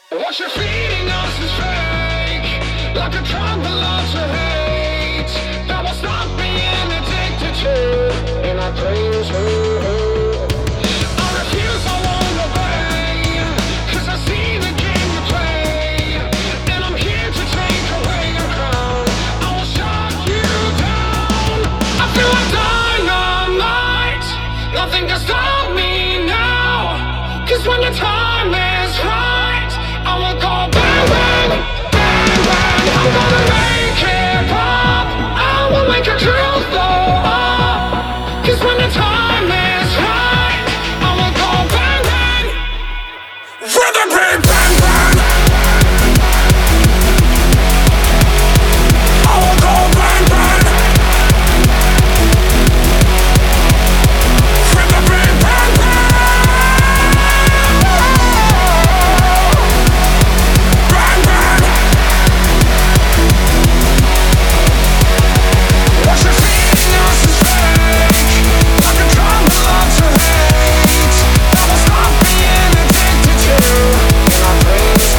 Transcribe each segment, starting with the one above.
What you're feeding us is fake, like a drug that loves to hate. That will stop being addicted to in our dreams. I refuse, I won't obey, 'cause I see the game you play, and I'm here to take away your crown. I will shut you down. I feel like dynamite. Nothing can stop me now, 'cause when the time is right, I will go bang, bang, bang, bang. I'm gonna make it pop. I will make your truth blow up. 'Cause when the time is right, I will go bang, bang. Rhythm beat, bang, bang. I will go bang, bang. Rhythm beat, bang, bang. Bang, bang. What you're feeding us is fake, like a drug that loves to hate. That will stop being addicted to in our dreams.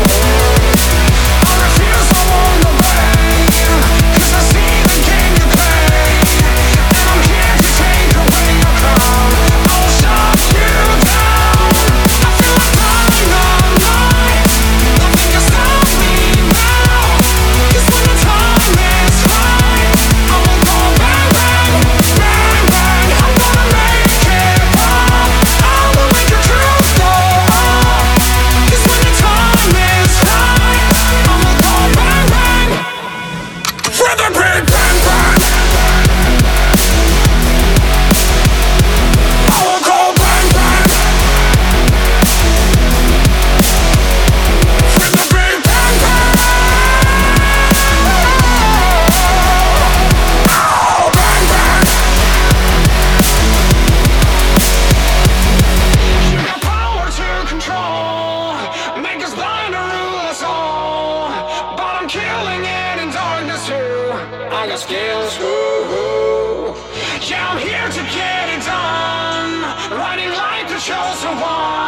I refuse, I won't obey, 'cause I see the game you play, and I'm here to take away your crown. I will shut you down. I feel like dynamite. Nothing can stop me now, 'cause when the time is right, I will go bang, bang, bang, bang. I'm gonna make it pop. I will make your truth blow up. 'Cause when the time is right, I will go bang, bang. Rhythm beat, bang, bang. I will go bang, bang. Rhythm beat, bang, bang. Oh, bang, bang. You got power to control, make us blind or rule us all. But I'm killing it in darkness too. I got skills, yeah, I'm here to get it done. Riding like the chosen one.